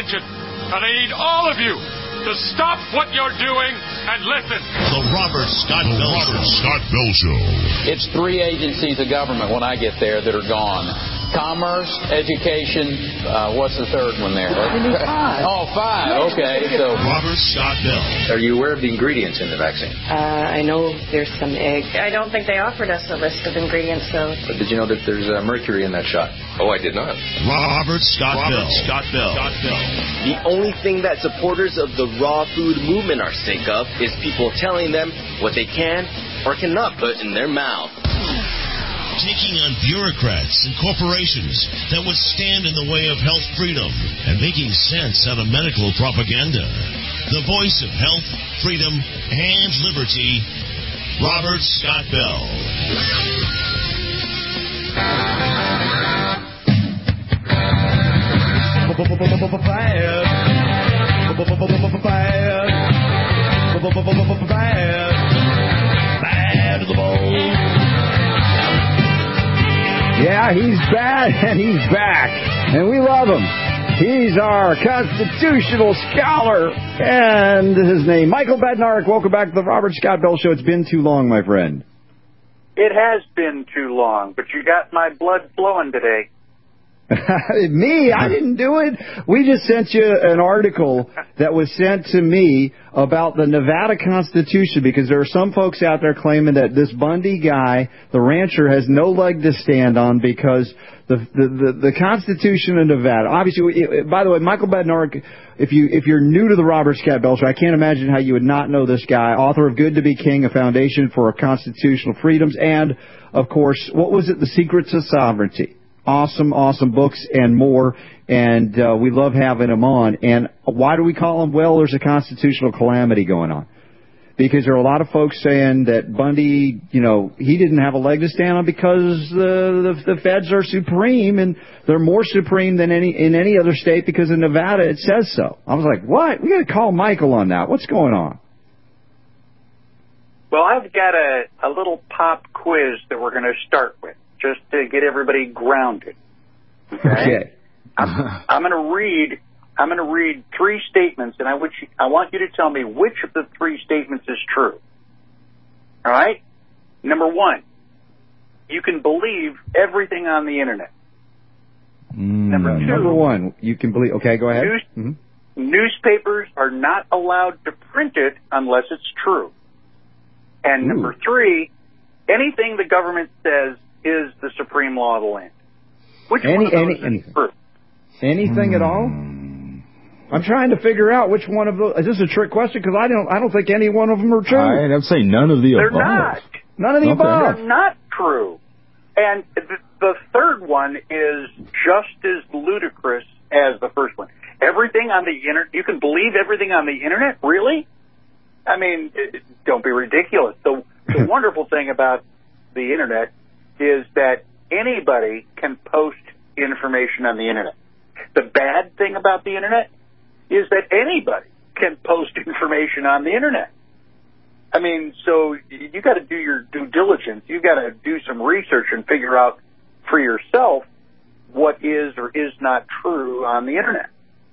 attention. And I need all of you to stop what you're doing and listen. The Robert Scott Bell Show. It's 3 agencies of government when I get there that are gone. Commerce, education, what's the third one there? Five. Oh, 5. Okay. So Robert Scott Bell. Are you aware of the ingredients in the vaccine? I know there's some egg. I don't think they offered us a list of ingredients, though. But did you know that there's mercury in that shot? Oh, I did not. Robert Scott Bell. The only thing that supporters of the raw food movement are sick of is people telling them what they can or cannot put in their mouth. Taking on bureaucrats and corporations that would stand in the way of health freedom and making sense out of medical propaganda. The voice of health, freedom, and liberty, Robert Scott Bell. Bad to the bone. Yeah, he's bad, and he's back, and we love him. He's our constitutional scholar, and his name, Michael Badnarik. Welcome back to the Robert Scott Bell Show. It's been too long, my friend. It has been too long, but you got my blood flowing today. Me? I didn't do it. We just sent you an article that was sent to me about the Nevada Constitution, because there are some folks out there claiming that this Bundy guy, the rancher, has no leg to stand on because the Constitution of Nevada. Obviously, by the way, Michael Badnarik, if you're new to the Robert Scott Bell Show, I can't imagine how you would not know this guy, author of Good to Be King, a foundation for constitutional freedoms, and, of course, what was it? The Secrets of Sovereignty. Awesome books and more, and we love having him on. And why do we call him? Well, there's a constitutional calamity going on. Because there are a lot of folks saying that Bundy, he didn't have a leg to stand on because the feds are supreme, and they're more supreme than in any other state because in Nevada it says so. I was like, what? We got to call Michael on that. What's going on? Well, I've got a little pop quiz that we're going to start with, just to get everybody grounded. Okay. I'm going to read 3 statements, and I want you to tell me which of the 3 statements is true. All right? Number 1, you can believe everything on the internet. Number 2, number 1, you can believe. Okay, go ahead. Newspapers are not allowed to print it unless it's true. And number 3, anything the government says is the supreme law of the land. Which one of those is true? Anything at all? I'm trying to figure out which one of those. Is this a trick question? Because I don't think any one of them are true. I'd say none of the above. They're not. None of the above. They're not true. And the third one is just as ludicrous as the first one. Everything on the internet, you can believe everything on the internet? Really? I mean, don't be ridiculous. The wonderful thing about the internet is that anybody can post information on the internet. The bad thing about the internet is that anybody can post information on the internet. I mean, so you got to do your due diligence. You got to do some research and figure out for yourself what is or is not true on the internet.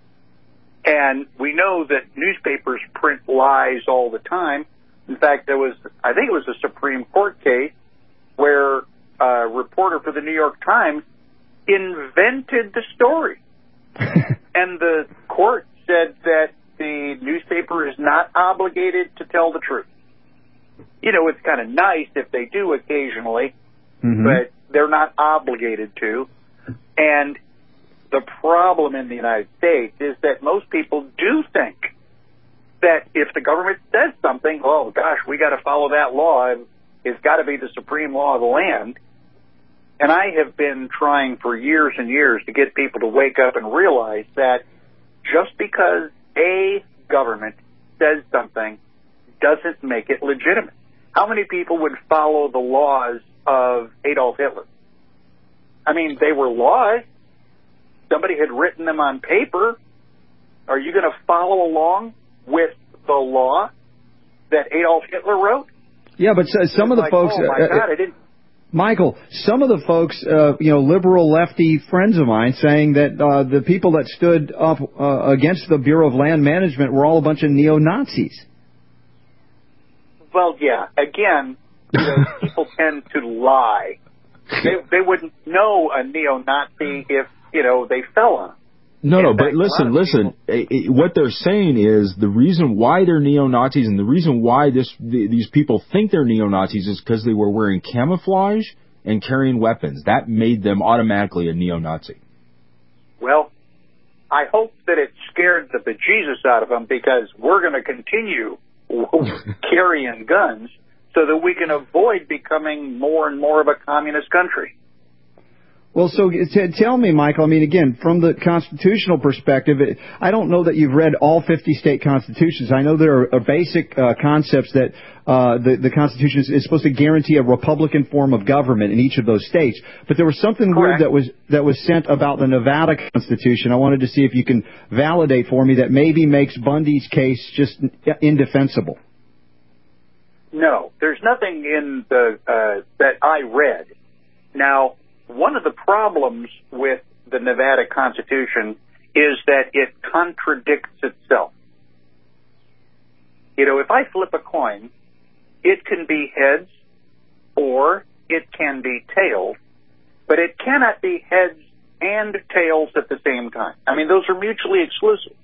And we know that newspapers print lies all the time. In fact, I think it was a Supreme Court case where a reporter for the New York Times invented the story. And the court said that the newspaper is not obligated to tell the truth. It's kind of nice if they do occasionally, but they're not obligated to. And the problem in the United States is that most people do think that if the government says something, oh, gosh, we got to follow that law, and it's got to be the supreme law of the land. And I have been trying for years and years to get people to wake up and realize that just because a government says something doesn't make it legitimate. How many people would follow the laws of Adolf Hitler? I mean, they were laws. Somebody had written them on paper. Are you going to follow along with the law that Adolf Hitler wrote? Yeah, but some of the folks... Oh, my God, I didn't... Michael, some of the folks, liberal lefty friends of mine saying that the people that stood up against the Bureau of Land Management were all a bunch of neo-Nazis. Well, yeah. Again, people tend to lie. They wouldn't know a neo-Nazi if, they fell on them. No, but listen. What they're saying is the reason why they're neo-Nazis and the reason why these people think they're neo-Nazis is because they were wearing camouflage and carrying weapons. That made them automatically a neo-Nazi. Well, I hope that it scared the bejesus out of them, because we're going to continue carrying guns so that we can avoid becoming more and more of a communist country. Well, so tell me, Michael, again, from the constitutional perspective, I don't know that you've read all 50 state constitutions. I know there are basic concepts that the Constitution is supposed to guarantee a Republican form of government in each of those states. But there was something weird that was sent about the Nevada Constitution. I wanted to see if you can validate for me that maybe makes Bundy's case just indefensible. No, there's nothing in the that I read. Now, one of the problems with the Nevada Constitution is that it contradicts itself. If I flip a coin, it can be heads or it can be tails, but it cannot be heads and tails at the same time. Those are mutually exclusive.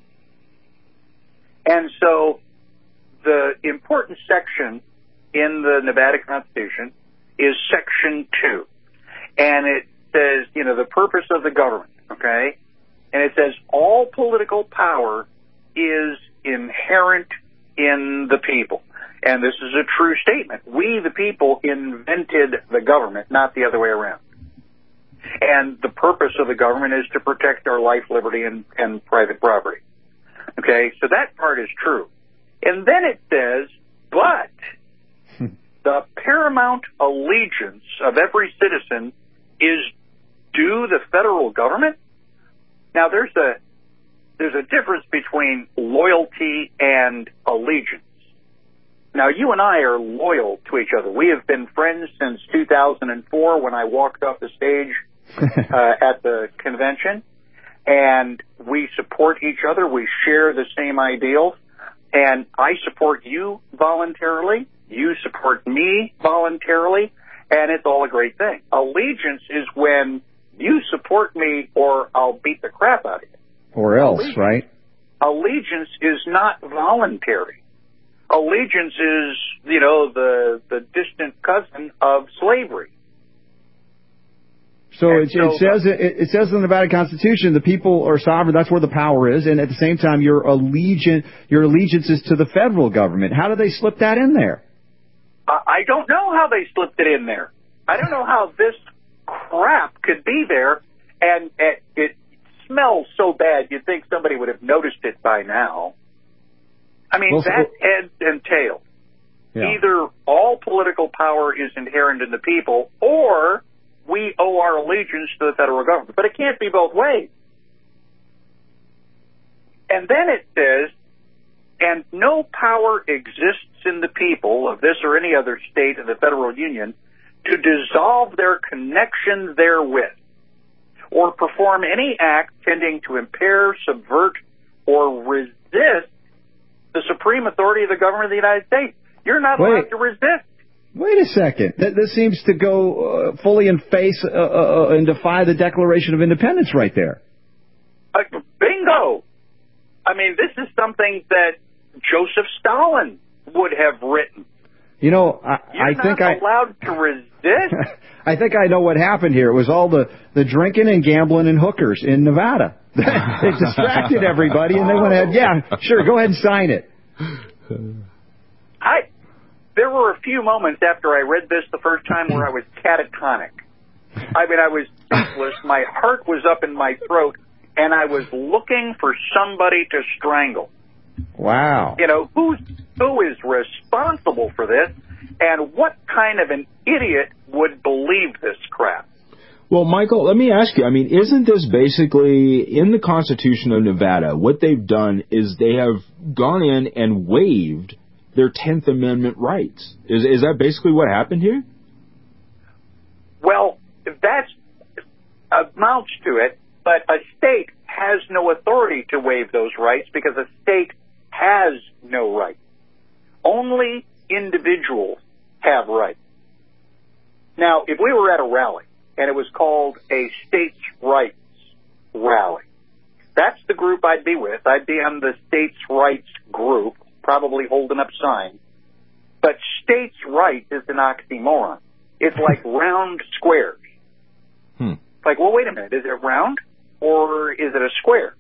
And so the important section in the Nevada Constitution is Section 2. And it says, the purpose of the government, okay? And it says all political power is inherent in the people. And this is a true statement. We, the people, invented the government, not the other way around. And the purpose of the government is to protect our life, liberty, and private property. Okay, so that part is true. And then it says, but the paramount allegiance of every citizen is due the federal government. Now, there's a difference between loyalty and allegiance. Now, you and I are loyal to each other. We have been friends since 2004 when I walked off the stage at the convention, and we support each other. We share the same ideals, and I support you voluntarily. You support me voluntarily. And it's all a great thing. Allegiance is when you support me or I'll beat the crap out of you. Or else, right? Allegiance is not voluntary. Allegiance is, the distant cousin of slavery. So it says in the Nevada Constitution the people are sovereign. That's where the power is, and at the same time your allegiance is to the federal government. How do they slip that in there? I don't know how they slipped it in there. I don't know how this crap could be there, and it smells so bad you'd think somebody would have noticed it by now. That's heads and tails. Yeah. Either all political power is inherent in the people, or we owe our allegiance to the federal government. But it can't be both ways. And then it says, and no power exists in the people of this or any other state of the federal union to dissolve their connection therewith, or perform any act tending to impair, subvert, or resist the supreme authority of the government of the United States. You're not allowed to resist. Wait a second. This seems to go fully in face and defy the Declaration of Independence right there. Bingo! This is something that Joseph Stalin would have written. I think You're not allowed to resist. I think I know what happened here. It was all the drinking and gambling and hookers in Nevada. It distracted everybody, and they went ahead. Yeah, sure, go ahead and sign it. There were a few moments after I read this the first time where I was catatonic. I was speechless. My heart was up in my throat, and I was looking for somebody to strangle. Wow. Who is responsible for this, and what kind of an idiot would believe this crap? Well, Michael, let me ask you, isn't this basically, in the Constitution of Nevada, what they've done is they have gone in and waived their 10th Amendment rights? Is that basically what happened here? that amounts to it, but a state has no authority to waive those rights because a state has no rights. Only individuals have rights. Now, if we were at a rally and it was called a states' rights rally, that's the group I'd be with. I'd be on the states' rights group, probably holding up signs. But states' rights is an oxymoron. It's like round squares. Like, well, wait a minute. Is it round or is it a square?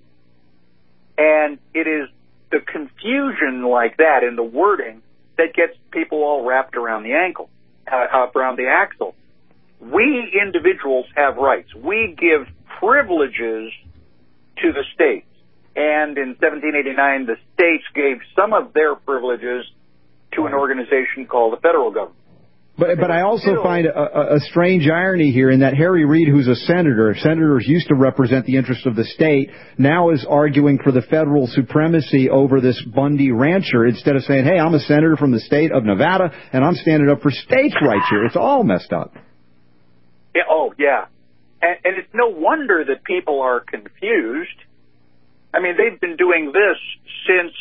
And it is the confusion like that in the wording that gets people all wrapped around the ankle, around the axle. We individuals have rights. We give privileges to the states. And in 1789, the states gave some of their privileges to an organization called the federal government. But I also find a strange irony here in that Harry Reid, who's a senator, senators used to represent the interest of the state, now is arguing for the federal supremacy over this Bundy rancher instead of saying, hey, I'm a senator from the state of Nevada, and I'm standing up for states' rights here. It's all messed up. Yeah, oh, yeah. And it's no wonder that people are confused. I mean, they've been doing this since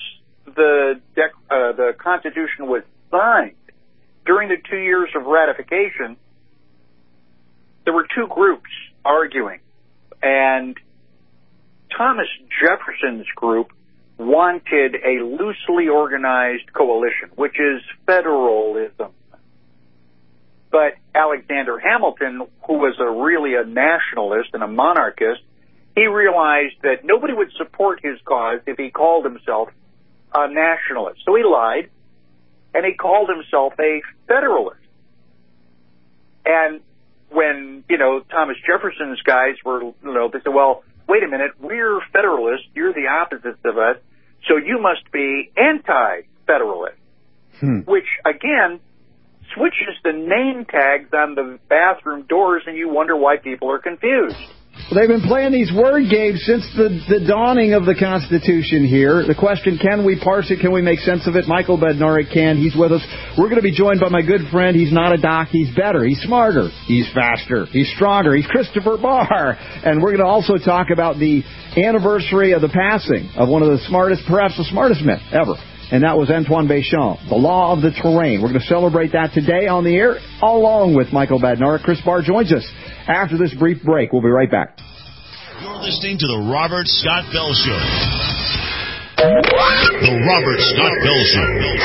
the Constitution was signed. During the 2 years of ratification, there were two groups arguing. And Thomas Jefferson's group wanted a loosely organized coalition, which is federalism. But Alexander Hamilton, who was really a nationalist and a monarchist, he realized that nobody would support his cause if he called himself a nationalist. So he lied. And he called himself a federalist. And when, Thomas Jefferson's guys were, they said, well, wait a minute, we're federalists, you're the opposites of us, so you must be anti-federalist. Which, again, switches the name tags on the bathroom doors, and you wonder why people are confused. Well, they've been playing these word games since the dawning of the Constitution here. The question, can we parse it? Can we make sense of it? Michael Badnarik can. He's with us. We're going to be joined by my good friend. He's not a doc. He's better. He's smarter. He's faster. He's stronger. He's Christopher Barr. And we're going to also talk about the anniversary of the passing of one of the smartest, perhaps the smartest men ever. And that was Antoine Béchamp, The Law of the Terrain. We're going to celebrate that today on the air, along with Michael Badnarik. Chris Barr joins us after this brief break. We'll be right back. You're listening to The Robert Scott Bell Show. The Robert Scott Bell Show.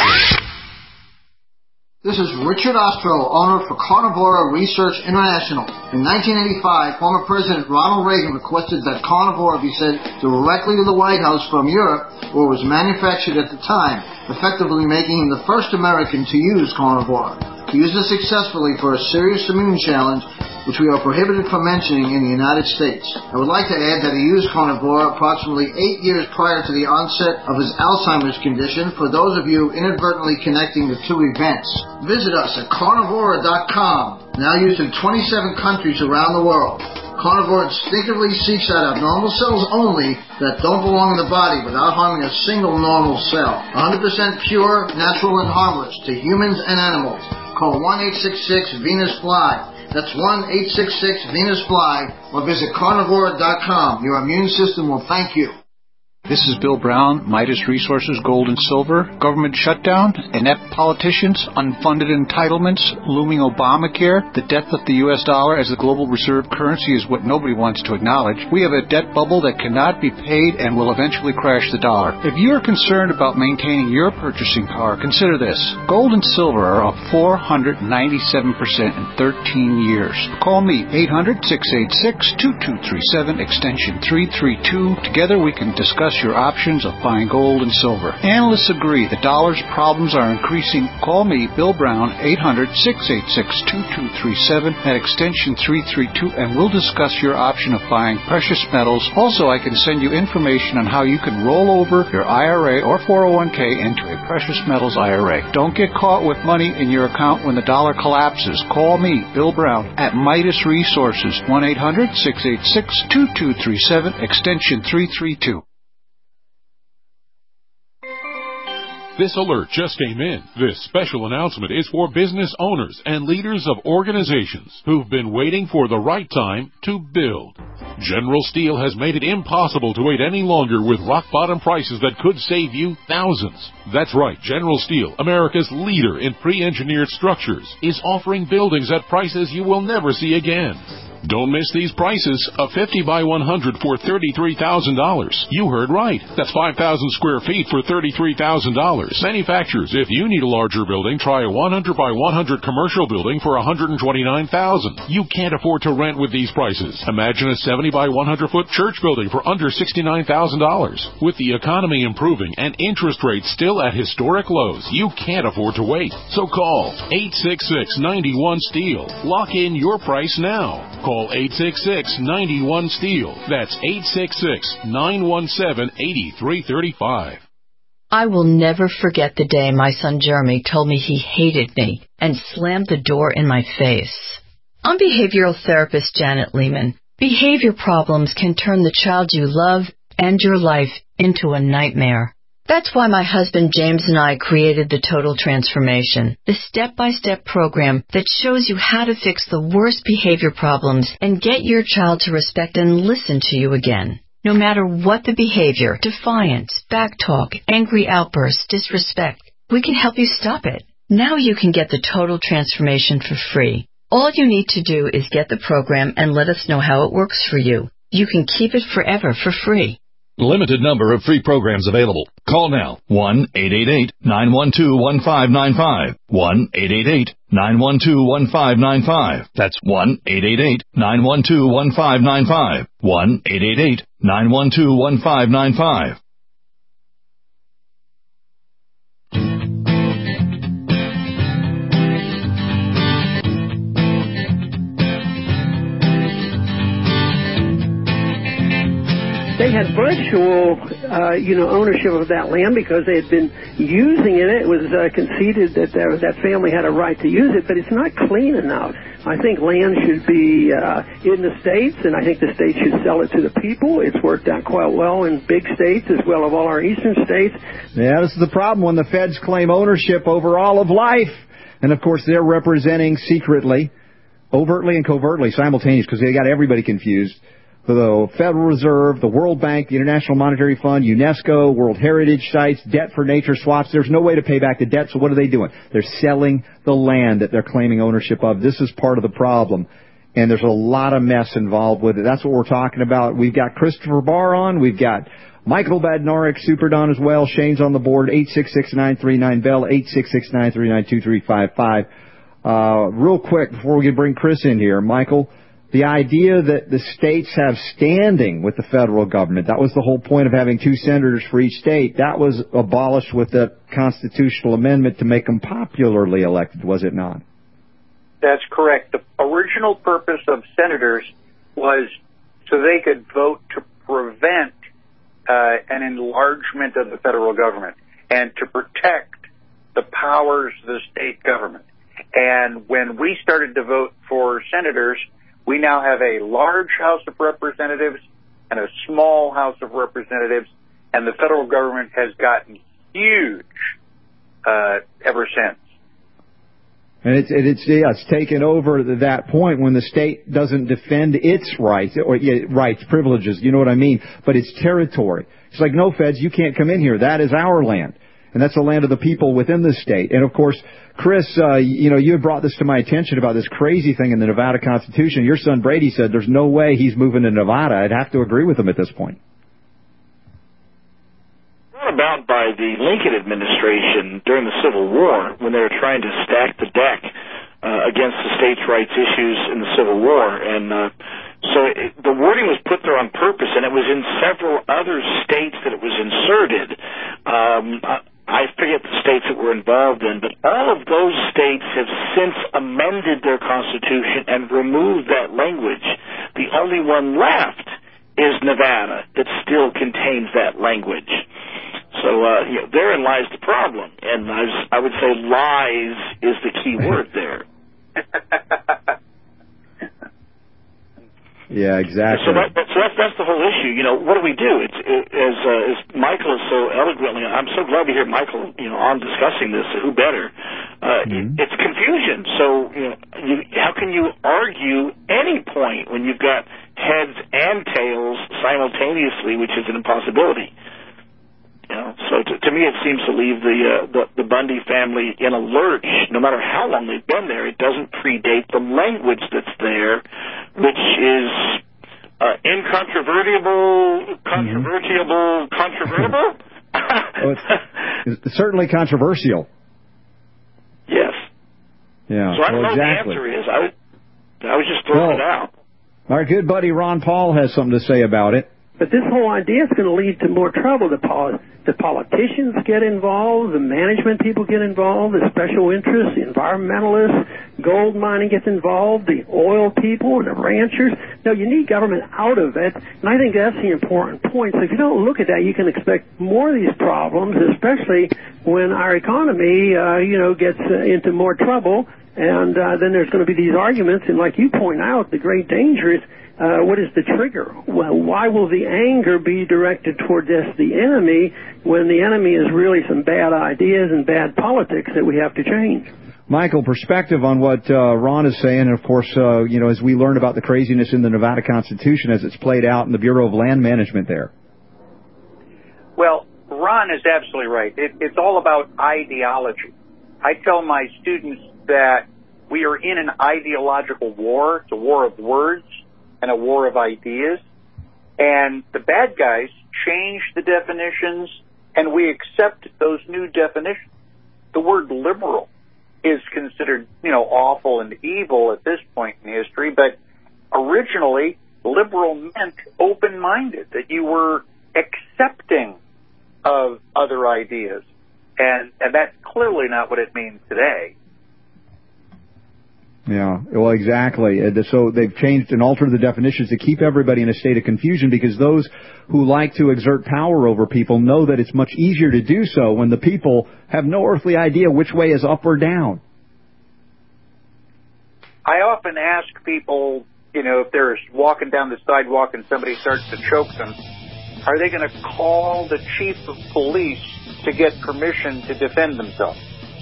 This is Richard Ostro, owner for Carnivora Research International. In 1985, former President Ronald Reagan requested that Carnivora be sent directly to the White House from Europe, where it was manufactured at the time, effectively making him the first American to use Carnivora. He used it successfully for a serious immune challenge, which we are prohibited from mentioning in the United States. I would like to add that he used Carnivora approximately 8 years prior to the onset of his Alzheimer's condition, for those of you inadvertently connecting the two events. Visit us at carnivora.com, now used in 27 countries around the world. Carnivora instinctively seeks out abnormal cells only that don't belong in the body without harming a single normal cell. 100% pure, natural, and harmless to humans and animals. Call 1-866-VENUS-FLY. That's 1-866-VENUS-FLY, or visit carnivora.com. Your immune system will thank you. This is Bill Brown, Midas Resources Gold and Silver. Government shutdown, inept politicians, unfunded entitlements, looming Obamacare, the death of the U.S. dollar as the global reserve currency is what nobody wants to acknowledge. We have a debt bubble that cannot be paid and will eventually crash the dollar. If you are concerned about maintaining your purchasing power, consider this. Gold and silver are up 497% in 13 years. Call me, 800-686-2237, extension 332. Together we can discuss your options of buying gold and silver. Analysts agree the dollar's problems are increasing. Call me, Bill Brown, 800-686-2237 at extension 332, and we'll discuss your option of buying precious metals. Also, I can send you information on how you can roll over your IRA or 401k into a precious metals IRA. Don't get caught with money in your account when the dollar collapses. Call me, Bill Brown, at Midas Resources, 1-800-686-2237, extension 332. This alert just came in. This special announcement is for business owners and leaders of organizations who've been waiting for the right time to build. General Steel has made it impossible to wait any longer with rock-bottom prices that could save you thousands. That's right, General Steel, America's leader in pre-engineered structures, is offering buildings at prices you will never see again. Don't miss these prices. A 50 by 100 for $33,000. You heard right. That's 5,000 square feet for $33,000. Manufacturers, if you need a larger building, try a 100 by 100 commercial building for $129,000. You can't afford to rent with these prices. Imagine a 70 by 100 foot church building for under $69,000. With the economy improving and interest rates still at historic lows, you can't afford to wait. So call 866-91-STEEL. Lock in your price now. Call 866-91-STEEL. That's 866-917-8335. I will never forget the day my son Jeremy told me he hated me and slammed the door in my face. I'm behavioral therapist Janet Lehman. Behavior problems can turn the child you love and your life into a nightmare. That's why my husband James and I created the Total Transformation, the step-by-step program that shows you how to fix the worst behavior problems and get your child to respect and listen to you again. No matter what the behavior, defiance, backtalk, angry outbursts, disrespect, we can help you stop it. Now you can get the Total Transformation for free. All you need to do is get the program and let us know how it works for you. You can keep it forever for free. Limited number of free programs available. Call now. 1-888-912-1595. 1-888-912-1595. That's 1-888-912-1595. 1-888-912-1595. They had virtual, ownership of that land because they had been using it. It was conceded that that family had a right to use it, but it's not clean enough. I think land should be in the states, and I think the states should sell it to the people. It's worked out quite well in big states as well as all our eastern states. Yeah, this is the problem when the feds claim ownership over all of life. And, of course, they're representing secretly, overtly and covertly, simultaneously, because they got everybody confused. The Federal Reserve, the World Bank, the International Monetary Fund, UNESCO, World Heritage Sites, debt for nature swaps. There's no way to pay back the debt, so what are they doing? They're selling the land that they're claiming ownership of. This is part of the problem, and there's a lot of mess involved with it. That's what we're talking about. We've got Christopher Barr on. We've got Michael Badnarik, Super Don as well. Shane's on the board, 866-939-BELL, 866-939-2355. Real quick, before we bring Chris in here, Michael, the idea that the states have standing with the federal government, that was the whole point of having two senators for each state. That was abolished with the constitutional amendment to make them popularly elected, was it not? That's correct. The original purpose of senators was so they could vote to prevent an enlargement of the federal government and to protect the powers of the state government. And when we started to vote for senators, we now have a large House of Representatives and a small House of Representatives, and the federal government has gotten huge ever since. And it's taken over that point when the state doesn't defend its rights, rights, privileges, you know what I mean, but it's territory. It's like, no, feds, you can't come in here. That is our land. And that's the land of the people within the state. And, of course, Chris, you had brought this to my attention about this crazy thing in the Nevada Constitution. Your son Brady said there's no way he's moving to Nevada. I'd have to agree with him at this point. Brought about by the Lincoln administration during the Civil War when they were trying to stack the deck against the states' rights issues in the Civil War. And the wording was put there on purpose, and it was in several other states that it was inserted. I forget the states that were involved in, but all of those states have since amended their constitution and removed that language. The only one left is Nevada that still contains that language. So therein lies the problem, and I would say lies is the key word there. Yeah, exactly. So that's the whole issue. You know, what do we do? As Michael is so eloquently, I'm so glad to hear Michael, on discussing this. Who better? It's confusion. So, how can you argue any point when you've got heads and tails simultaneously, which is an impossibility? So to me, it seems to leave the Bundy family in a lurch. No matter how long they've been there, it doesn't predate the language that's there, which is incontrovertible, controvertible. It's certainly controversial. Yes. Yeah. So I don't know exactly. what the answer is. I was just throwing it out. Our good buddy Ron Paul has something to say about it. But this whole idea is going to lead to more trouble. The politicians get involved, the management people get involved, the special interests, the environmentalists, gold mining gets involved, the oil people, the ranchers. No, you need government out of it, and I think that's the important point. So if you don't look at that, you can expect more of these problems, especially when our economy, gets into more trouble, and then there's going to be these arguments, and like you point out, the great danger is what is the trigger? Well, why will the anger be directed toward the enemy when the enemy is really some bad ideas and bad politics that we have to change? Michael, perspective on what Ron is saying, and of course, as we learn about the craziness in the Nevada Constitution as it's played out in the Bureau of Land Management there. Well, Ron is absolutely right. It's all about ideology. I tell my students that we are in an ideological war. It's a war of words and a war of ideas. And the bad guys change the definitions, and we accept those new definitions. The word liberal is considered, awful and evil at this point in history, but originally liberal meant open-minded, that you were accepting of other ideas. And that's clearly not what it means today. Yeah, well, exactly. So they've changed and altered the definitions to keep everybody in a state of confusion, because those who like to exert power over people know that it's much easier to do so when the people have no earthly idea which way is up or down. I often ask people, if they're walking down the sidewalk and somebody starts to choke them, are they going to call the chief of police to get permission to defend themselves?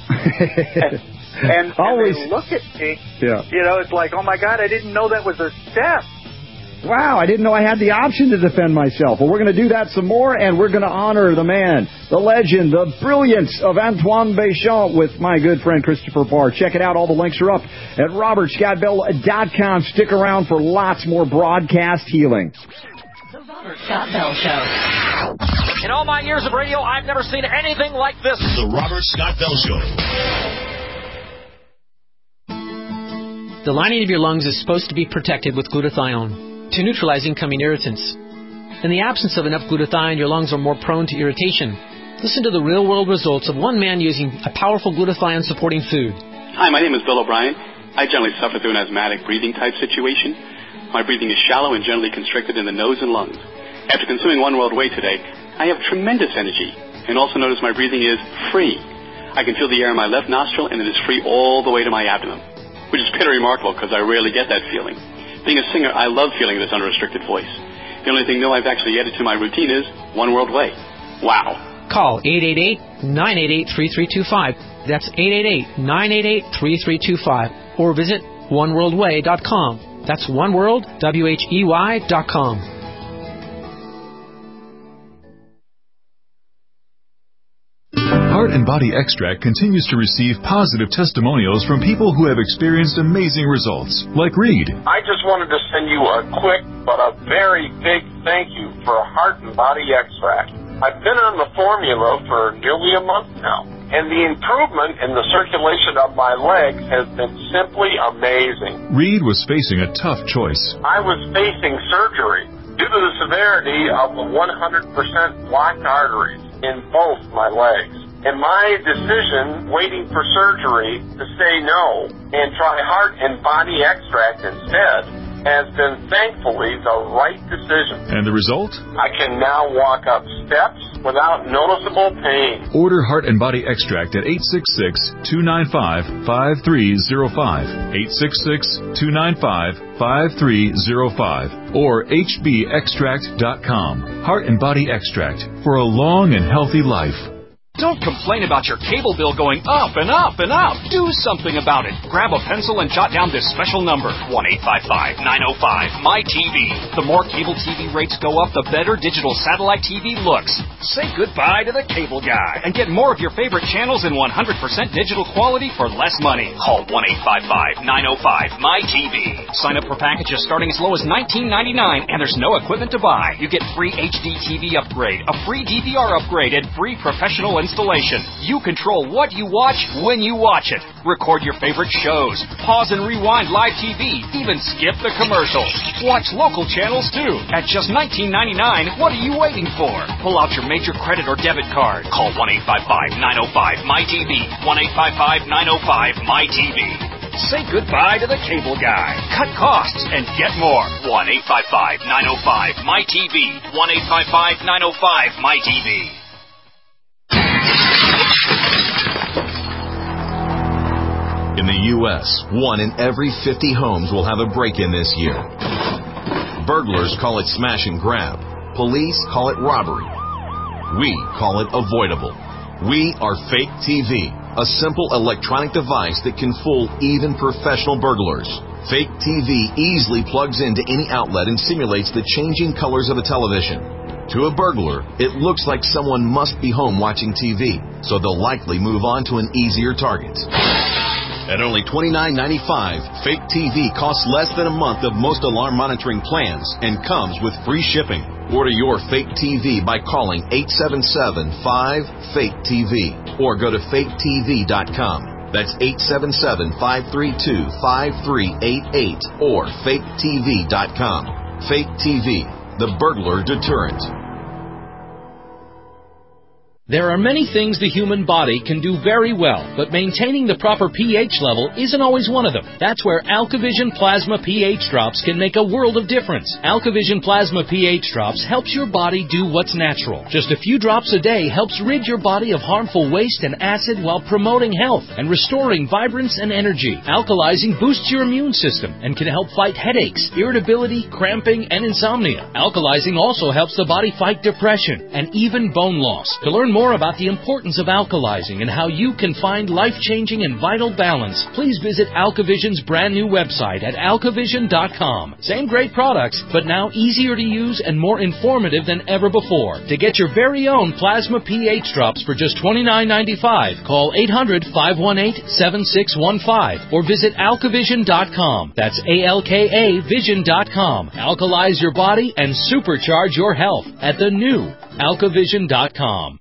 And they look at me, it's like, oh my God, I didn't know that was a step. Wow, I didn't know I had the option to defend myself. Well, we're going to do that some more, and we're going to honor the man, the legend, the brilliance of Antoine Béchamp with my good friend Christopher Barr. Check it out. All the links are up at robertscottbell.com. Stick around for lots more broadcast healing. The Robert Scott Bell Show. In all my years of radio, I've never seen anything like this. The Robert Scott Bell Show. The lining of your lungs is supposed to be protected with glutathione to neutralize incoming irritants. In the absence of enough glutathione, your lungs are more prone to irritation. Listen to the real-world results of one man using a powerful glutathione-supporting food. Hi, my name is Bill O'Brien. I generally suffer through an asthmatic breathing type situation. My breathing is shallow and generally constricted in the nose and lungs. After consuming One World Whey today, I have tremendous energy, and also notice my breathing is free. I can feel the air in my left nostril, and it is free all the way to my abdomen, which is pretty remarkable because I rarely get that feeling. Being a singer, I love feeling this unrestricted voice. The only thing new I've actually added to my routine is One World Whey. Wow. Call 888-988-3325. That's 888-988-3325. Or visit oneworldwhey.com. That's oneworld.com. Heart and Body Extract continues to receive positive testimonials from people who have experienced amazing results, like Reed. I just wanted to send you a quick but a very big thank you for Heart and Body Extract. I've been on the formula for nearly a month now, and the improvement in the circulation of my legs has been simply amazing. Reed was facing a tough choice. I was facing surgery due to the severity of the 100% blocked arteries in both my legs. And my decision, waiting for surgery, to say no and try Heart and Body Extract instead, has been thankfully the right decision. And the result? I can now walk up steps without noticeable pain. Order Heart and Body Extract at 866-295-5305, 866-295-5305, or hbextract.com. Heart and Body Extract for a long and healthy life. Don't complain about your cable bill going up and up and up. Do something about it. Grab a pencil and jot down this special number, 1-855-905-MY-TV. The more cable TV rates go up, the better digital satellite TV looks. Say goodbye to the cable guy and get more of your favorite channels in 100% digital quality for less money. Call 1-855-905-MY-TV. Sign up for packages starting as low as $19.99, and there's no equipment to buy. You get free HD TV upgrade, a free DVR upgrade, and free professional installation. You control what you watch when you watch it. Record your favorite shows. Pause and rewind live TV. Even skip the commercials. Watch local channels too. At just $19.99, what are you waiting for? Pull out your major credit or debit card. Call 1-855-905-MY-TV. 1-855-905-MY-TV. Say goodbye to the cable guy. Cut costs and get more. 1-855-905-MY-TV. 1-855-905-MY-TV. In the U.S., 1 in every 50 homes will have a break-in this year. Burglars call it smash and grab. Police call it robbery. We call it avoidable. We are Fake TV, a simple electronic device that can fool even professional burglars. Fake TV easily plugs into any outlet and simulates the changing colors of a television. To a burglar, it looks like someone must be home watching TV, so they'll likely move on to an easier target. At only $29.95, Fake TV costs less than a month of most alarm monitoring plans and comes with free shipping. Order your Fake TV by calling 877-5-FAKE-TV or go to faketv.com. That's 877-532-5388 or faketv.com. Fake TV, the burglar deterrent. There are many things the human body can do very well, but maintaining the proper pH level isn't always one of them. That's where AlkaVision Plasma pH Drops can make a world of difference. AlkaVision Plasma pH Drops helps your body do what's natural. Just a few drops a day helps rid your body of harmful waste and acid while promoting health and restoring vibrance and energy. Alkalizing boosts your immune system and can help fight headaches, irritability, cramping, and insomnia. Alkalizing also helps the body fight depression and even bone loss. To learn more about the importance of alkalizing and how you can find life-changing and vital balance, please visit AlkaVision's brand new website at alkavision.com. Same great products, but now easier to use and more informative than ever before. To get your very own Plasma pH Drops for just $29.95, call 800-518-7615 or visit alkavision.com. That's ALKA Vision.com. Alkalize your body and supercharge your health at the new alkavision.com.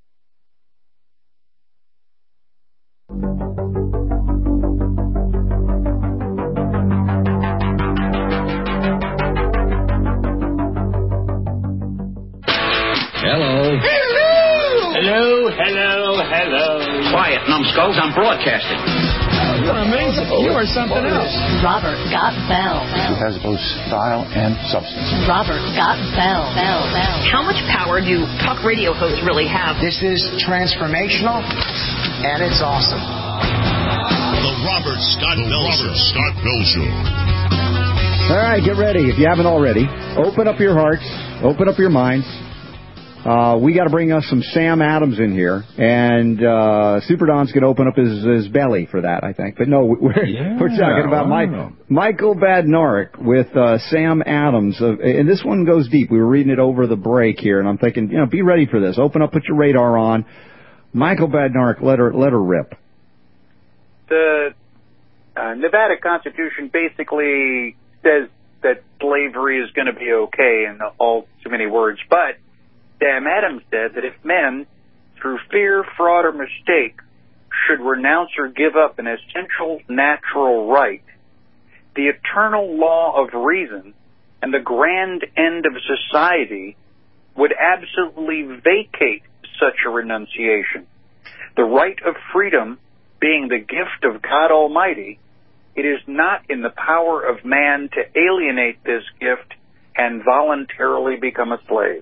Hello. Hello. Hello. Hello. Quiet, numbskulls. I'm broadcasting. You're amazing. You are something else. Robert Scott Bell. He has both style and substance. Robert Scott Bell. How much power do talk radio hosts really have? This is transformational, and it's awesome. The Robert Scott Bell Show. All right, get ready. If you haven't already, open up your hearts, open up your minds. We got to bring us some Sam Adams in here, and Super Don's going to open up his belly for that, I think. But no, we're talking about Michael Badnarik with Sam Adams, and this one goes deep. We were reading it over the break here, and I'm thinking, be ready for this. Open up, put your radar on. Michael Badnarik, let her rip. The Nevada Constitution basically says that slavery is going to be okay in all too many words, but Sam Adams said that if men, through fear, fraud, or mistake, should renounce or give up an essential natural right, the eternal law of reason and the grand end of society would absolutely vacate such a renunciation. The right of freedom, being the gift of God Almighty, It is not in the power of man to alienate this gift and voluntarily become a slave.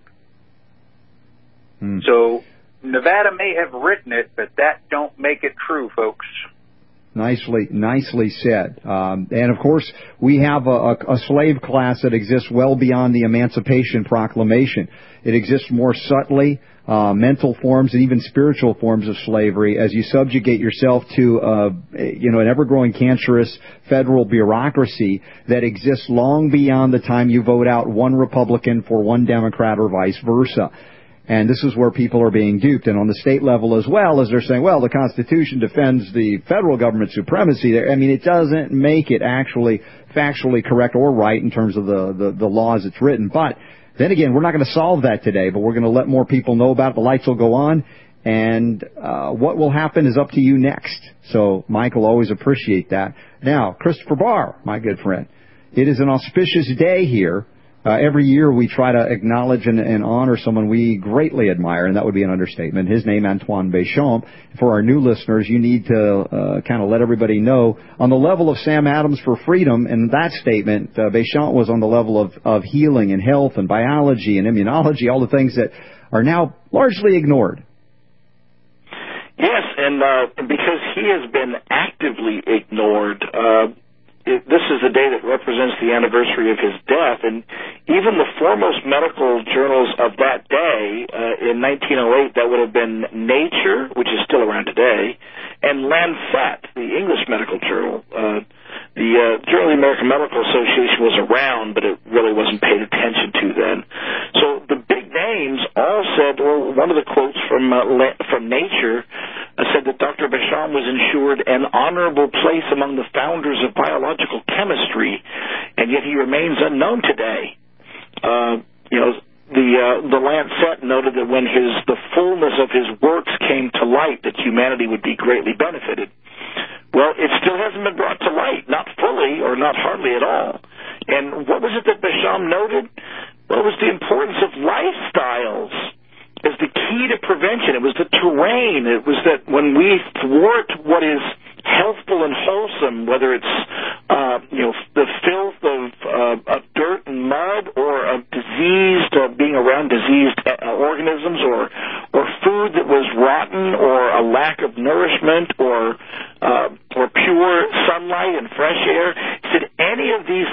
So Nevada may have written it, but that don't make it true, folks. Nicely said. And of course, we have a slave class that exists well beyond the Emancipation Proclamation. It exists more subtly, mental forms and even spiritual forms of slavery as you subjugate yourself to, an ever-growing cancerous federal bureaucracy that exists long beyond the time you vote out one Republican for one Democrat or vice versa. And this is where people are being duped. And on the state level as well, as they're saying, well, the Constitution defends the federal government supremacy there. I mean, it doesn't make it actually factually correct or right in terms of the laws it's written. But then again, we're not going to solve that today, but we're going to let more people know about it. The lights will go on. And what will happen is up to you next. So, Michael, always appreciate that. Now, Christopher Barr, my good friend, it is an auspicious day here. Every year we try to acknowledge and honor someone we greatly admire, and that would be an understatement. His name, Antoine Béchamp. For our new listeners, you need to kind of let everybody know, on the level of Sam Adams for freedom, in that statement, Béchamp was on the level of healing and health and biology and immunology, all the things that are now largely ignored. Yes, and because he has been actively ignored, this is the day that represents the anniversary of his death, and even the foremost medical journals of that day, in 1908, that would have been Nature, which is still around today, and Lancet, the English medical journal. The Journal of the American Medical Association was around, but it really wasn't paid attention to then. So the big names all said, well, one of the quotes from Nature said that Dr. Béchamp was ensured an honorable place among the founders of biological chemistry, and yet he remains unknown today. The Lancet noted that when the fullness of his works came to light, that humanity would be greatly benefited. Well, it still hasn't been brought to light, not fully or not hardly at all. And what was it that Béchamp noted? Well, it was the importance of lifestyles as the key to prevention. It was the terrain. It was that when we thwart what is healthful and wholesome, whether it's the filth of dirt and mud, or of being around diseased organisms, or food that was rotten, or a lack of nourishment, or pure sunlight and fresh air. He said any of these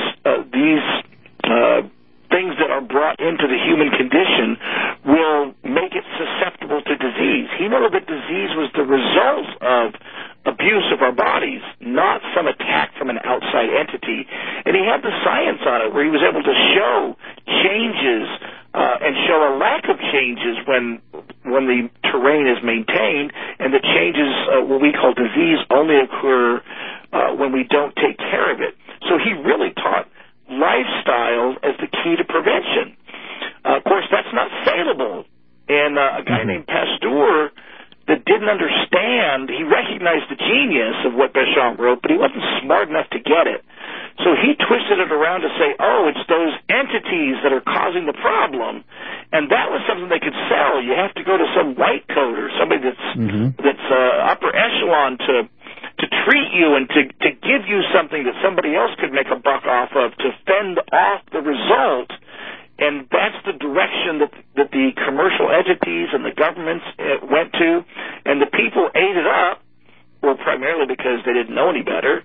things that are brought into the human condition will make it susceptible to disease. He noted that disease was the result of abuse of our bodies, not some attack from an outside entity. And he had the science on it, where he was able to show changes and show a lack of changes when the terrain is maintained, and the changes, what we call disease, only occur when we don't take care of it. So he really taught lifestyle as the key to prevention. Of course, that's not saleable. And a guy named Pasteur that didn't understand, he recognized the genius of what Béchamp wrote, but he wasn't smart enough to get it. So he twisted it around to say, it's those entities that are causing the problem. And that was something they could sell. You have to go to some white coat or somebody that's upper echelon to treat you and to give you something that somebody else could make a buck off of, to fend off the result. And that's the direction that the commercial entities and the governments went to. And the people ate it up, well, primarily because they didn't know any better.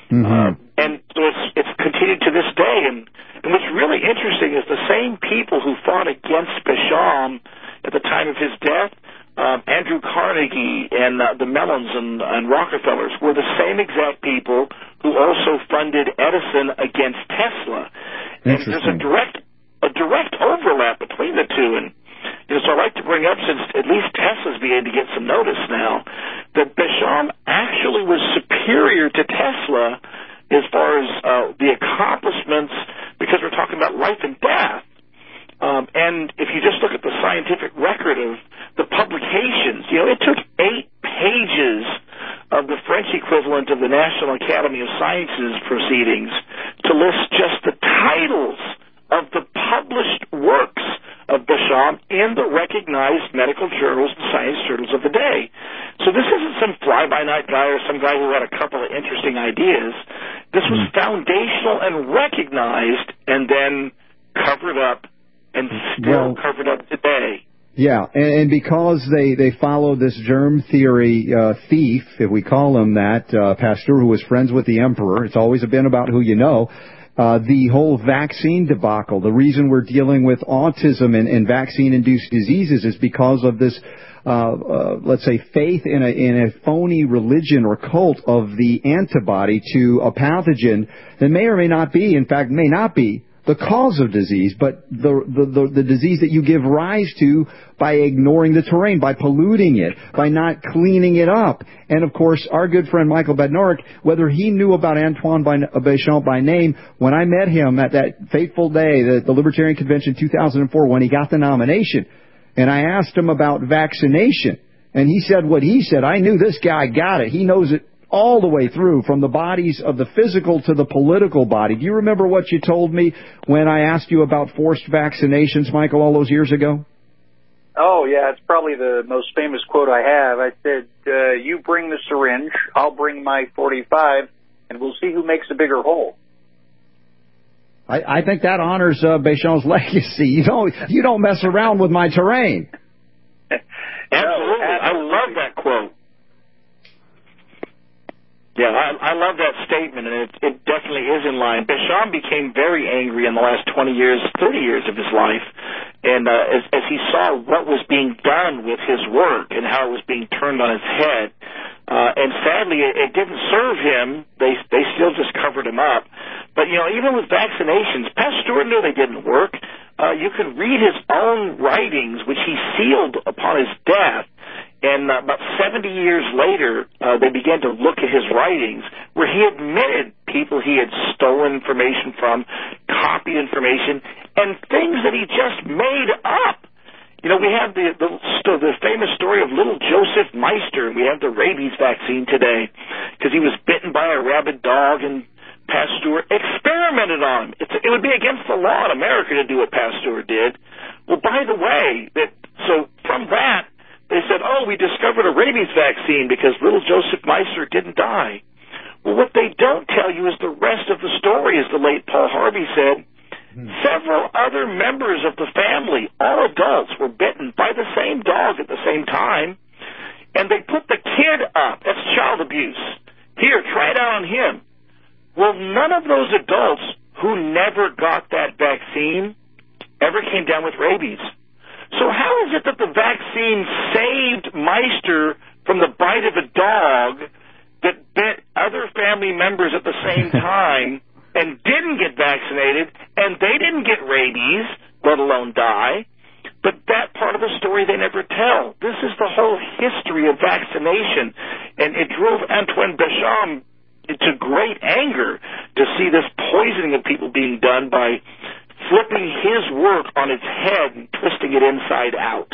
And so it's continued to this day. And what's really interesting is the same people who fought against Béchamp at the time of his death, Andrew Carnegie and the Mellons and Rockefellers, were the same exact people who also funded Edison against Tesla. And there's a direct overlap between the two. And so I'd like to bring up, since at least Tesla's beginning to get some notice now, that Béchamp actually was superior to Tesla as far as the accomplishments, because we're talking about life and death. And if you just look at the scientific record of the publications, it took 8 pages of the French equivalent of the National Academy of Sciences proceedings to list just the titles of the published works of Béchamp in the recognized medical journals and science journals of the day. So this isn't some fly-by-night that guy or some guy who had a couple of interesting ideas. This was foundational and recognized and then covered up and still covered up today. Yeah, and because they follow this germ theory thief, if we call him that, Pasteur, who was friends with the emperor, it's always been about who you know, the whole vaccine debacle, the reason we're dealing with autism and vaccine-induced diseases is because of this, let's say, faith in a phony religion or cult of the antibody to a pathogen that may or may not be, in fact, may not be the cause of disease, but the disease that you give rise to by ignoring the terrain, by polluting it, by not cleaning it up. And, of course, our good friend Michael Badnarik, whether he knew about Antoine Béchamp by name, when I met him at that fateful day, the Libertarian Convention 2004, when he got the nomination, and I asked him about vaccination, and he said what he said. I knew this guy got it. He knows it all the way through, from the bodies of the physical to the political body. Do you remember what you told me when I asked you about forced vaccinations, Michael, all those years ago? Oh, yeah, it's probably the most famous quote I have. I said, you bring the syringe, I'll bring my 45, and we'll see who makes a bigger hole. I think that honors Béchamp's legacy. You don't mess around with my terrain. Absolutely. I love that quote. Yeah, I love that statement, and it definitely is in line. Béchamp became very angry in the last 20 years, 30 years of his life, and as he saw what was being done with his work and how it was being turned on its head, and sadly it didn't serve him. They still just covered him up. But, even with vaccinations, Pasteur knew they didn't work. You can read his own writings, which he sealed upon his death. And about 70 years later, they began to look at his writings, where he admitted people he had stolen information from, copied information, and things that he just made up. We have the famous story of little Joseph Meister. We have the rabies vaccine today because he was bitten by a rabid dog, and Pasteur experimented on him. It would be against the law in America to do what Pasteur did. Well, by the way, so from that, they said, we discovered a rabies vaccine because little Joseph Meister didn't die. Well, what they don't tell you is the rest of the story, as the late Paul Harvey said. Several other members of the family, all adults, were bitten by the same dog at the same time, and they put the kid up. That's child abuse. Here, try it out on him. Well, none of those adults who never got that vaccine ever came down with rabies. So how is it that the vaccine saved Meister from the bite of a dog that bit other family members at the same time and didn't get vaccinated, and they didn't get rabies, let alone die? But that part of the story they never tell. This is the whole history of vaccination, and it drove Antoine Béchamp into great anger to see this poisoning of people being done by flipping his work on its head and twisting it inside out.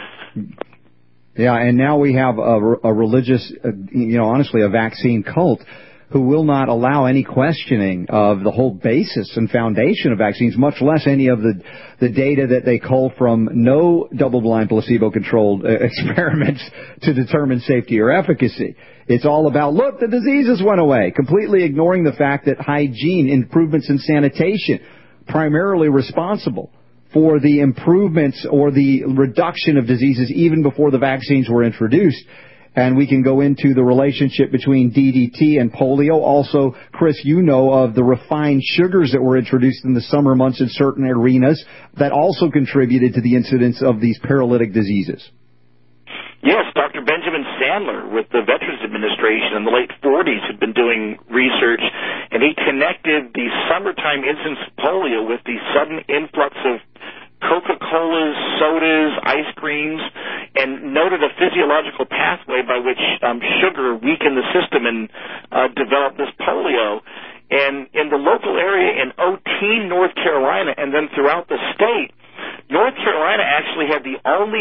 Yeah, and now we have a religious, honestly, a vaccine cult who will not allow any questioning of the whole basis and foundation of vaccines, much less any of the data that they cull from no double-blind placebo-controlled experiments to determine safety or efficacy. It's all about, look, the diseases went away, completely ignoring the fact that hygiene, improvements in sanitation, primarily responsible for the improvements or the reduction of diseases even before the vaccines were introduced. And we can go into the relationship between DDT and polio. Also, Chris, you know of the refined sugars that were introduced in the summer months in certain arenas that also contributed to the incidence of these paralytic diseases. Yes, Dr. Benjamin Sandler with the Veterans Administration in the late 40s had been doing research, and he connected the summertime incidence of polio with the sudden influx of Coca-Colas, sodas, ice creams, and noted a physiological pathway by which sugar weakened the system and developed this polio. And in the local area in Otteen, North Carolina, and then throughout the state, North Carolina actually had the only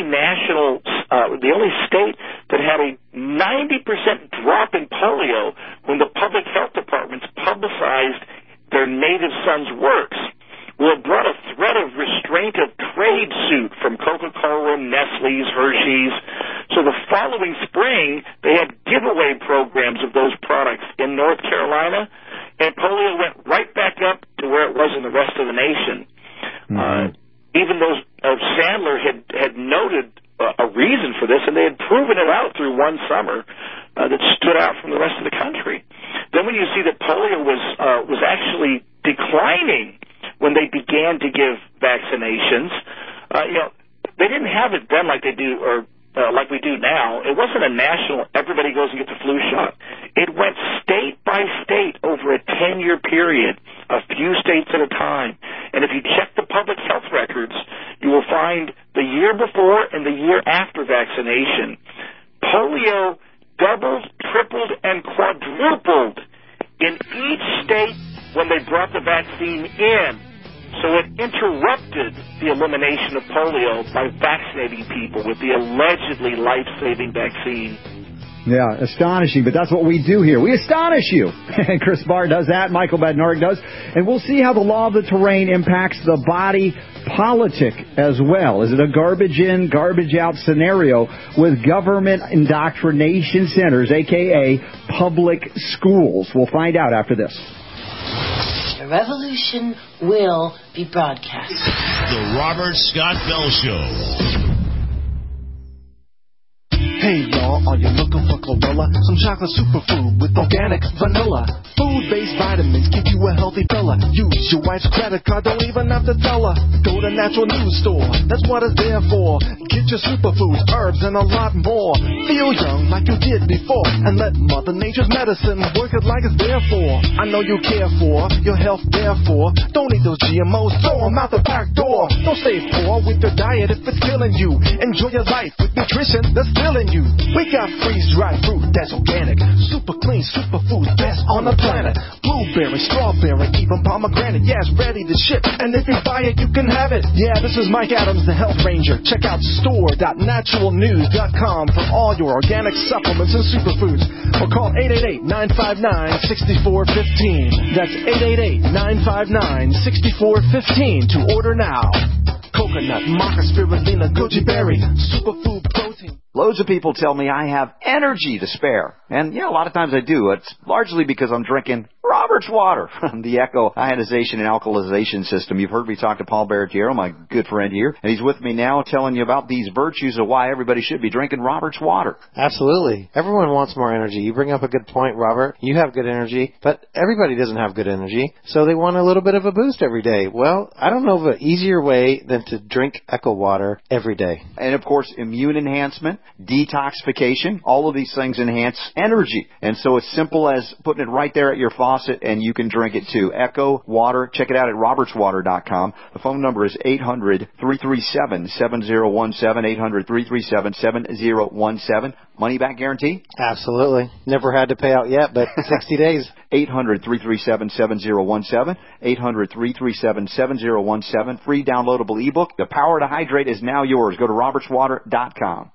state that had a 90% drop in polio when the public health departments publicized their native son's works. Well, it brought a threat of restraint of trade suit from Coca-Cola, Nestle's, Hershey's. So the following spring, they had giveaway programs of those products in North Carolina, and polio went right back up to where it was in the rest of the nation. Even though Sandler had noted a reason for this, and they had proven it out through one summer that stood out from the rest of the country. Then when you see that polio was actually declining when they began to give vaccinations, they didn't have it then like they do, or like we do now. It wasn't a national, everybody goes and gets a flu shot. It went state by state over a 10-year period, a few states at a time. And if you check the public health records, you will find the year before and the year after vaccination, polio doubled, tripled, and quadrupled in each state when they brought the vaccine in. So it interrupted the elimination of polio by vaccinating people with the allegedly life-saving vaccine. Yeah, astonishing, but that's what we do here. We astonish you. And Chris Barr does that, Michael Badnarik does. And we'll see how the law of the terrain impacts the body politic as well. Is it a garbage in, garbage out scenario with government indoctrination centers, a.k.a. public schools? We'll find out after this. The revolution will be broadcast. The Robert Scott Bell Show. Hey y'all, are you looking for chlorella? Some chocolate superfood with organic vanilla. Food-based vitamins give you a healthy fella. Use your wife's credit card, don't even have to tell her. Go to Natural News Store, that's what it's there for. Get your superfoods, herbs, and a lot more. Feel young like you did before. And let Mother Nature's medicine work it like it's there for. I know you care for your health, therefore. Don't eat those GMOs, throw them out the back door. Don't stay poor with your diet if it's killing you. Enjoy your life with nutrition that's filling you. We got freeze-dried fruit that's organic, super clean, superfood, best on the planet. Blueberry, strawberry, even pomegranate, yeah, it's ready to ship. And if you buy it, you can have it. Yeah, this is Mike Adams, the Health Ranger. Check out store.naturalnews.com for all your organic supplements and superfoods. Or call 888-959-6415. That's 888-959-6415 to order now. Coconut, maca, spirulina, goji berry, superfood protein. Loads of people tell me I have energy to spare. And, a lot of times I do. It's largely because I'm drinking Robert's water from the Echo ionization and alkalization system. You've heard me talk to Paul Barrett-Guerrero, my good friend here, and he's with me now telling you about these virtues of why everybody should be drinking Robert's water. Absolutely. Everyone wants more energy. You bring up a good point, Robert. You have good energy, but everybody doesn't have good energy, so they want a little bit of a boost every day. Well, I don't know of an easier way than to drink Echo water every day. And, of course, immune enhancement, detoxification, all of these things enhance energy. And so it's simple as putting it right there at your faucet, and you can drink it too. Echo Water. Check it out at robertswater.com. The phone number is 800-337-7017, 800-337-7017. Money back guarantee? Absolutely. Never had to pay out yet, but 60 days. 800-337-7017, 800-337-7017. Free downloadable ebook. The Power to Hydrate is now yours. Go to robertswater.com.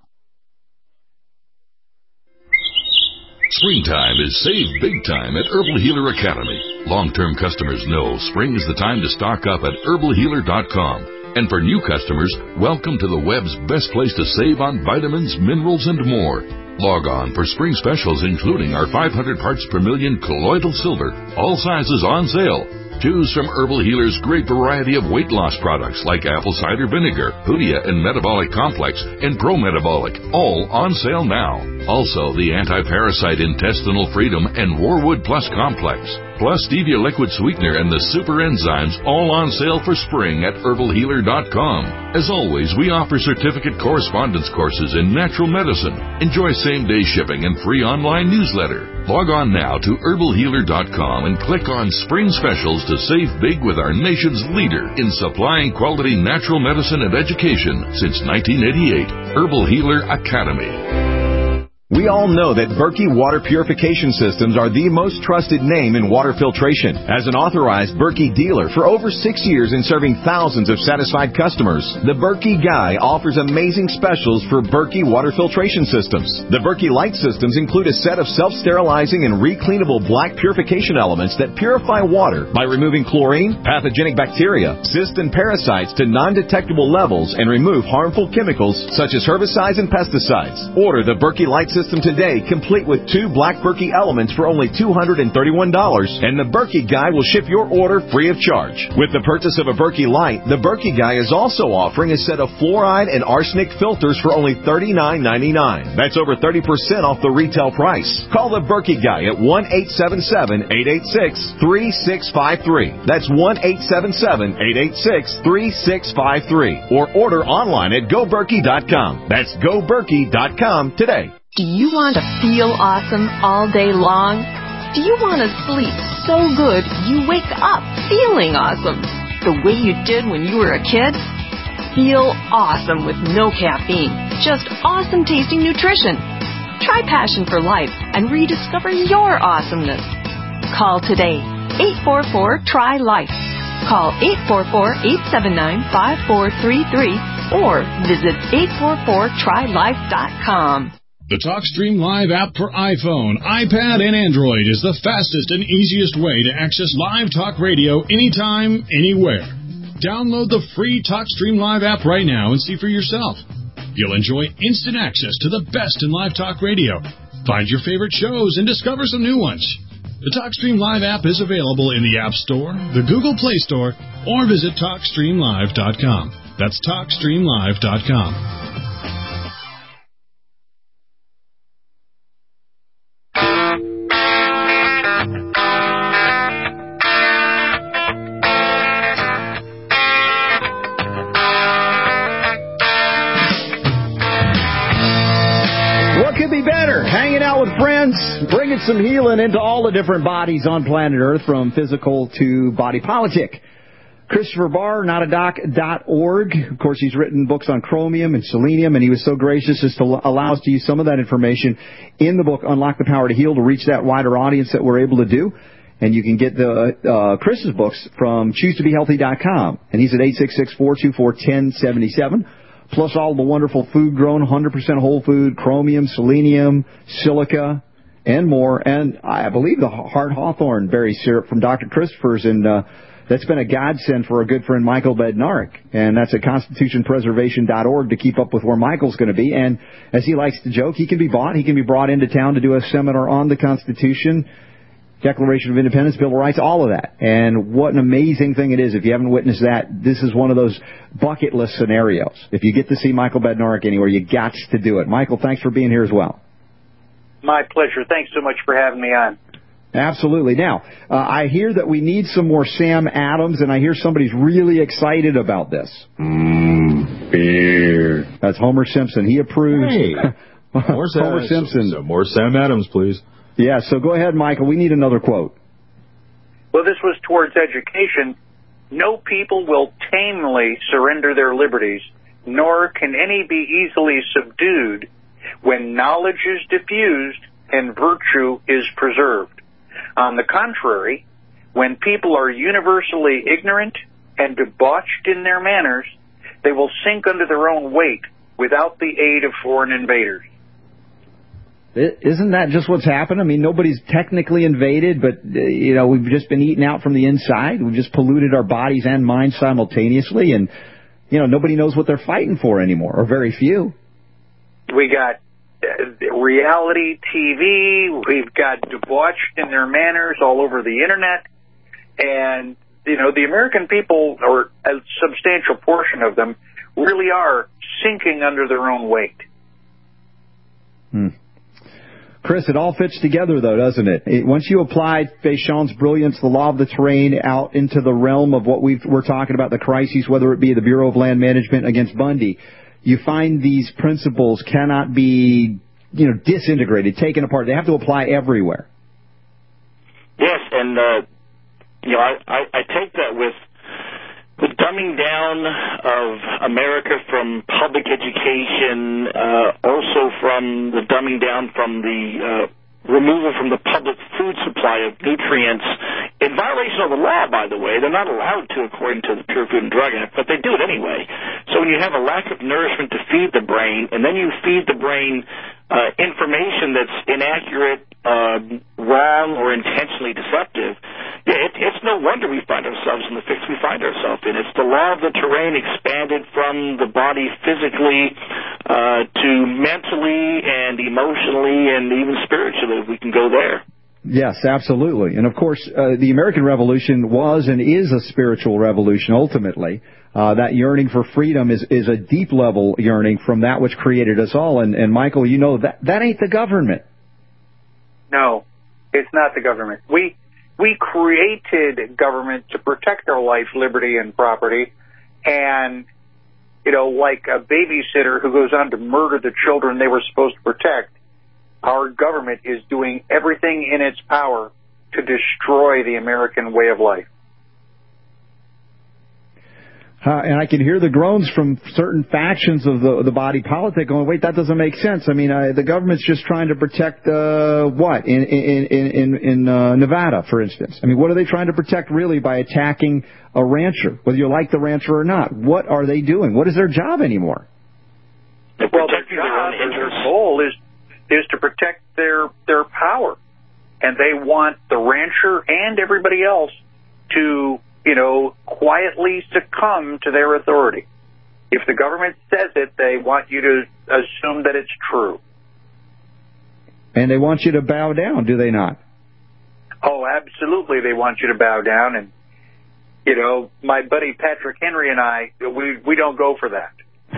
Springtime is save big time at Herbal Healer Academy. Long-term customers know spring is the time to stock up at herbalhealer.com. And for new customers, welcome to the web's best place to save on vitamins, minerals, and more. Log on for spring specials including our 500 parts per million colloidal silver, all sizes on sale. Choose from Herbal Healer's great variety of weight loss products like apple cider vinegar, Hoodia and Metabolic Complex, and Pro-Metabolic, all on sale now. Also, the Anti-Parasite Intestinal Freedom and Warwood Plus Complex, plus Stevia Liquid Sweetener and the Super Enzymes, all on sale for spring at herbalhealer.com. As always, we offer certificate correspondence courses in natural medicine. Enjoy same-day shipping and free online newsletter. Log on now to herbalhealer.com and click on Spring Specials to save big with our nation's leader in supplying quality natural medicine and education since 1988, Herbal Healer Academy. We all know that Berkey Water Purification Systems are the most trusted name in water filtration. As an authorized Berkey dealer for over 6 years and serving thousands of satisfied customers, the Berkey Guy offers amazing specials for Berkey Water Filtration Systems. The Berkey Light Systems include a set of self-sterilizing and recleanable black purification elements that purify water by removing chlorine, pathogenic bacteria, cysts, and parasites to non-detectable levels and remove harmful chemicals such as herbicides and pesticides. Order the Berkey Light Systems system today, complete with 2 Black Berkey elements for only $231, and the Berkey Guy will ship your order free of charge. With the purchase of a Berkey Light, the Berkey Guy is also offering a set of fluoride and arsenic filters for only $39.99. That's over 30% off the retail price. Call the Berkey Guy at 1-877-886-3653. That's 1-877-886-3653. Or order online at GoBerkey.com. That's GoBerkey.com today. Do you want to feel awesome all day long? Do you want to sleep so good you wake up feeling awesome, the way you did when you were a kid? Feel awesome with no caffeine, just awesome tasting nutrition. Try Passion for Life and rediscover your awesomeness. Call today, 844-TRY-LIFE. Call 844-879-5433 or visit 844-TRYLIFE.com. The TalkStream Live app for iPhone, iPad, and Android is the fastest and easiest way to access live talk radio anytime, anywhere. Download the free TalkStream Live app right now and see for yourself. You'll enjoy instant access to the best in live talk radio. Find your favorite shows and discover some new ones. The TalkStream Live app is available in the App Store, the Google Play Store, or visit TalkStreamLive.com. That's TalkStreamLive.com. Bringing some healing into all the different bodies on planet Earth, from physical to body politic. Christopher Barr, notadoc.org. Of course, he's written books on chromium and selenium, and he was so gracious as to allow us to use some of that information in the book, Unlock the Power to Heal, to reach that wider audience that we're able to do. And you can get the Chris's books from ChooseToBeHealthy.com. And he's at 866-424-1077. Plus all the wonderful food-grown, 100% whole food, chromium, selenium, silica, and more. And I believe the Hart Hawthorne berry syrup from Dr. Christopher's, and that's been a godsend for our good friend Michael Bednarik. And that's at ConstitutionPreservation.org to keep up with where Michael's going to be. And as he likes to joke, he can be bought. He can be brought into town to do a seminar on the Constitution, Declaration of Independence, Bill of Rights, all of that. And what an amazing thing it is. If you haven't witnessed that, this is one of those bucket list scenarios. If you get to see Michael Bednarik anywhere, you got to do it. Michael, thanks for being here as well. My pleasure. Thanks so much for having me on. Absolutely. Now, I hear that we need some more Sam Adams, and I hear somebody's really excited about this. Beer. That's Homer Simpson. He approves. Hey, more Sam, Homer Simpson. So more Sam Adams, please. Yeah, so go ahead, Michael. We need another quote. Well, this was towards education. No people will tamely surrender their liberties, nor can any be easily subdued when knowledge is diffused and virtue is preserved. On the contrary, when people are universally ignorant and debauched in their manners, they will sink under their own weight without the aid of foreign invaders. Isn't that just what's happened? I mean, nobody's technically invaded, but, we've just been eaten out from the inside. We've just polluted our bodies and minds simultaneously, and, nobody knows what they're fighting for anymore, or very few. We got reality TV. We've got debauched in their manners all over the Internet. And, the American people, or a substantial portion of them, really are sinking under their own weight. Chris, it all fits together, though, doesn't it? Once you apply Fécham's brilliance, the law of the terrain, out into the realm of what we're talking about, the crises, whether it be the Bureau of Land Management against Bundy, you find these principles cannot be, disintegrated, taken apart. They have to apply everywhere. Yes, and, I take that with the dumbing down of America from public education, also from the dumbing down from the removal from the public food supply of nutrients, in violation of the law, by the way. They're not allowed to, according to the Pure Food and Drug Act, but they do it anyway. So when you have a lack of nourishment to feed the brain, and then you feed the brain information that's inaccurate, wrong, or intentionally deceptive, It's no wonder we find ourselves in the fix we find ourselves in. It's the law of the terrain expanded from the body physically to mentally and emotionally and even spiritually. We can go there. Yes, absolutely. And, of course, the American Revolution was and is a spiritual revolution, ultimately. That yearning for freedom is a deep-level yearning from that which created us all. And Michael, you know, that ain't the government. No, it's not the government. We created government to protect our life, liberty, and property. And, you know, like a babysitter who goes on to murder the children they were supposed to protect, our government is doing everything in its power to destroy the American way of life. And I can hear the groans from certain factions of the body politic going, wait, that doesn't make sense. I mean, the government's just trying to protect what? In Nevada, for instance. I mean, what are they trying to protect really by attacking a rancher, whether you like the rancher or not? What are they doing? What is their job anymore? Well, their job and their goal is to protect their power. And they want the rancher and everybody else to, you know, quietly succumb to their authority. If the government says it, they want you to assume that it's true. And they want you to bow down, do they not? Oh, absolutely, they want you to bow down. And, you know, my buddy Patrick Henry and I, we don't go for that.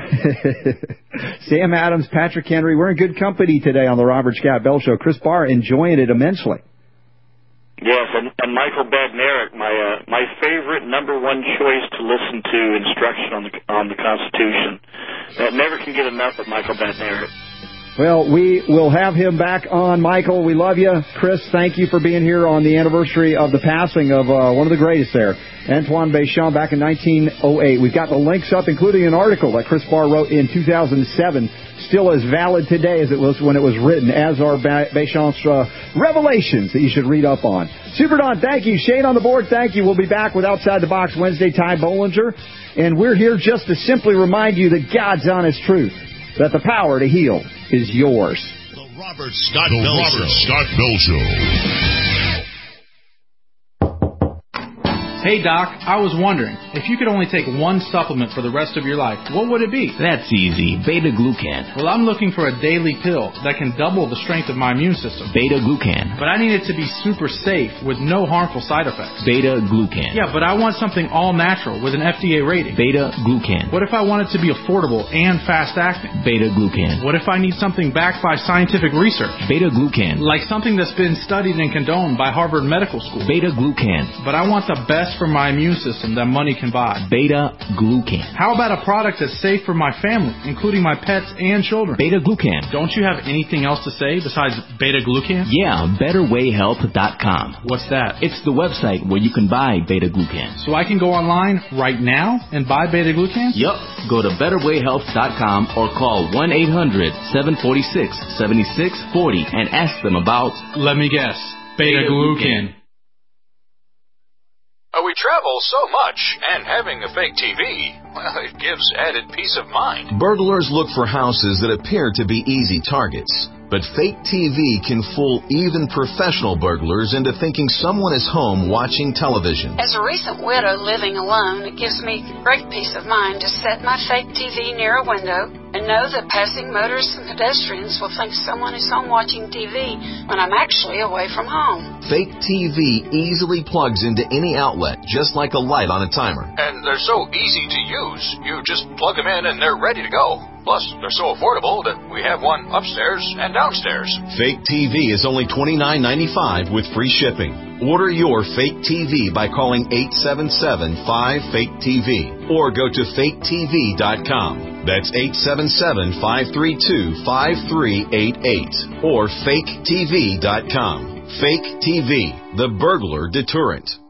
Sam Adams, Patrick Henry, we're in good company today on the Robert Scott Bell Show. Chris Barr enjoying it immensely. Yes, and Michael Badnarik, my favorite number one choice to listen to instruction on the Constitution. That never can get enough of Michael Badnarik. Well, we will have him back on, Michael. We love you. Chris, thank you for being here on the anniversary of the passing of one of the greatest there, Antoine Béchamp, back in 1908. We've got the links up, including an article that Chris Barr wrote in 2007, still as valid today as it was when it was written, as are Béchamp's revelations that you should read up on. Super Don, thank you. Shane on the board, thank you. We'll be back with Outside the Box Wednesday. Ty Bollinger. And we're here just to simply remind you the God's honest truth, that the power to heal is yours. The Robert Scott Bell Show. Hey, Doc, I was wondering, if you could only take one supplement for the rest of your life, what would it be? That's easy. Beta-glucan. Well, I'm looking for a daily pill that can double the strength of my immune system. Beta-glucan. But I need it to be super safe with no harmful side effects. Beta-glucan. Yeah, but I want something all-natural with an FDA rating. Beta-glucan. What if I want it to be affordable and fast-acting? Beta-glucan. What if I need something backed by scientific research? Beta-glucan. Like something that's been studied and condoned by Harvard Medical School. Beta-glucan. But I want the best for my immune system that money can buy. Beta-glucan. How about a product that's safe for my family, including my pets and children? Beta-glucan. Don't you have anything else to say besides beta-glucan? Yeah, BetterWayHealth.com. What's that? It's the website where you can buy beta-glucan. So I can go online right now and buy beta-glucan? Yup. Go to BetterWayHealth.com or call 1-800-746-7640 and ask them about... Let me guess. Beta-glucan. We travel so much, and having a fake TV, well, it gives added peace of mind. Burglars look for houses that appear to be easy targets. But fake TV can fool even professional burglars into thinking someone is home watching television. As a recent widow living alone, it gives me great peace of mind to set my fake TV near a window and know that passing motorists and pedestrians will think someone is home watching TV when I'm actually away from home. Fake TV easily plugs into any outlet, just like a light on a timer. And they're so easy to use. You just plug them in and they're ready to go. Plus, they're so affordable that we have one upstairs and downstairs. Fake TV is only $29.95 with free shipping. Order your fake TV by calling 877-5FAKE-TV or go to faketv.com. That's 877-532-5388 or faketv.com. Fake TV, the burglar deterrent.